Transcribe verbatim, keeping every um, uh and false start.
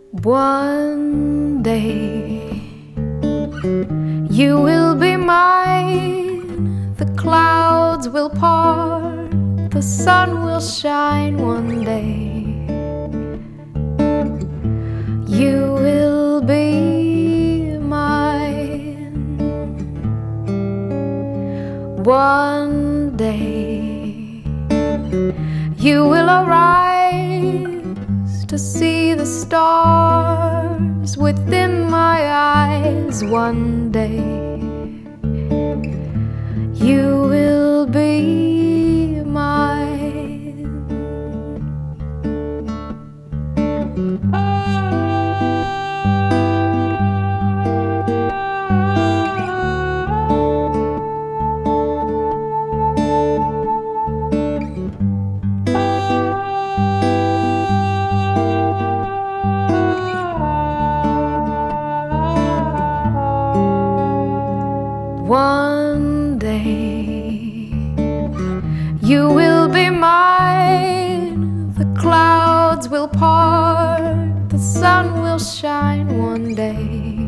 One day you will be mine. The clouds will part, the sun will shine one day. You will be mine. One day you will arise to see the stars within my eyes. One day you will be mine. One day you will be mine. The clouds will part, the sun will shine one day.